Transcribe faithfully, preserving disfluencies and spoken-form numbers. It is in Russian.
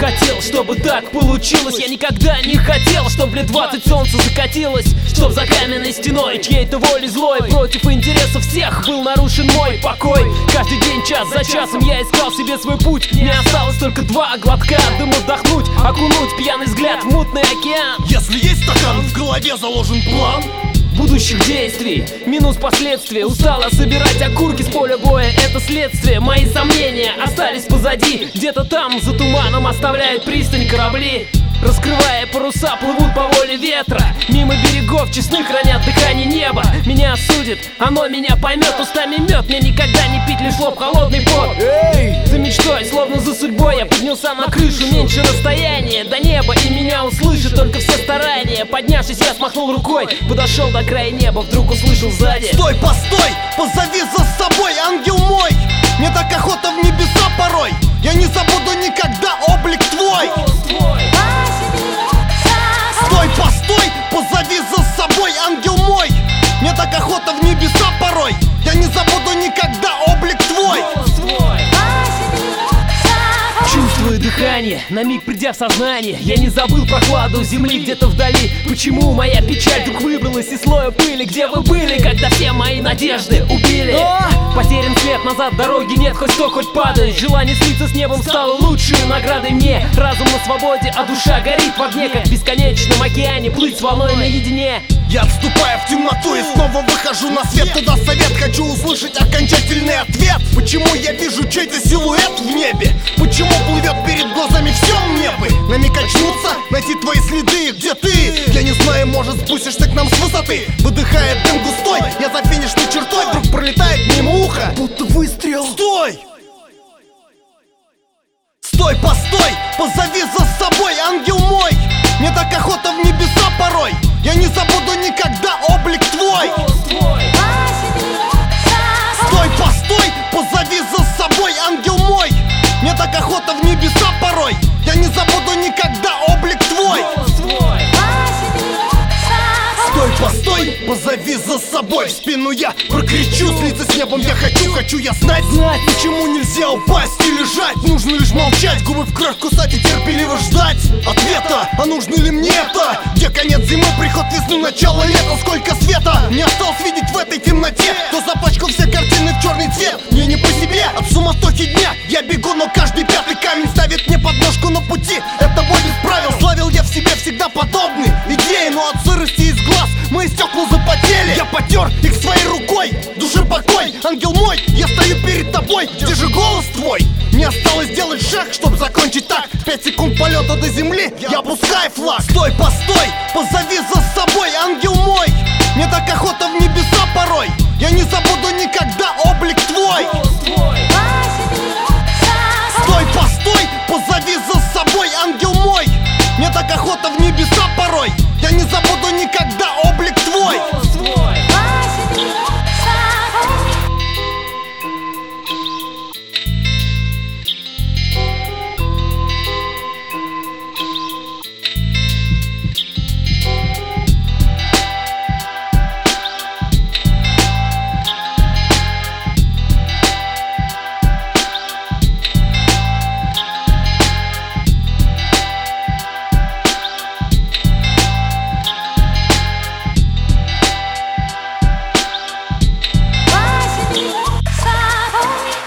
хотел, чтобы так получилось. Я никогда не хотел, чтоб лет двадцать солнце закатилось, чтоб за каменной стеной чьей-то волей злой против интересов всех был нарушен мой покой. Каждый день, час за часом я искал себе свой путь. Мне осталось только два глотка дым вдохнуть, окунуть пьяный взгляд в мутный океан. Если есть стакан, в голове заложен план будущих действий, минус последствия. Устала собирать окурки с поля боя, это следствие. Мои сомнения остались позади. Где-то там за туманом оставляют пристань корабли. Раскрывая паруса, плывут по воле ветра. Мимо берегов честны хранят дыхание неба. Меня осудит, оно меня поймет. Устами мед, мне никогда не пить лишь лоб, холодный пот. Эй! За мечтой, словно за судьбой, я поднялся на крышу. Меньше расстояние до неба, и меня услышит только все старания. Поднявшись, я смахнул рукой, подошел до края неба, вдруг услышал сзади: стой, постой, позови за собой, ангел мой. Мне так охота в небеса порой. Я не забуду никогда облик твой. Стой, постой, позови за собой, ангел мой. Мне так охота в небеса порой. Я не забуду никогда облик твой. Чувствую дыхание, на миг придя в сознание. Я не забыл прохладу земли где-то вдали. Почему моя печаль вдруг выбралась из слоя пыли? Где вы были, когда все мои надежды убили? Потерян след, назад дороги нет, хоть сто, хоть падай. Желание слиться с небом стало лучшей наградой мне. Разум на свободе, а душа горит в огне, как в бесконечном океане плыть с волной наедине. Я отступаю в темноту и снова выхожу на свет. Туда совет, хочу услышать окончательный ответ. Почему я вижу чей-то силуэт в небе? Почему плывет перед глазами все мне бы? На миг очнуться, найти твои следы, где ты? Я не знаю, может спустишься к нам с высоты. Выдыхает дым густой, я за финишной чертой. Вдруг пролетает мимо уха, будто выстрел. Стой! Стой, постой, позови за собой, ангел мой. Мне так охота в небеса порой. Я не забуду никогда облик твой. Стой, постой, позови за собой, ангел мой. Мне так охота в небеса порой. Я не забуду никогда облик твой. Стой, постой, позови за собой. В спину я прокричу, слиться с небом я хочу. Хочу я знать, знать, почему нельзя упасть и лежать. Нужно лишь молчать, губы в кровь кусать и терпеливо ждать ответа, а нужно ли мне это? Где конец зимы, приход весны, начало лета? Сколько света мне осталось видеть в этой темноте? Кто запачкал все картины в черный цвет? Мне не по себе, от суматохи дня я бегу, но каждый пятый камень ставит мне подножку на пути. Это бой без правил, славил я в себе всегда подобные идеи. Но от сырости из глаз мои стекла запотели. Я потер их своей рукой, душе покой. Ангел мой, я стою перед тобой, где же голос твой? Мне осталось сделать шаг, чтобы закончить так. Пять секунд полета до земли, я опускаю флаг. Стой, постой, позови за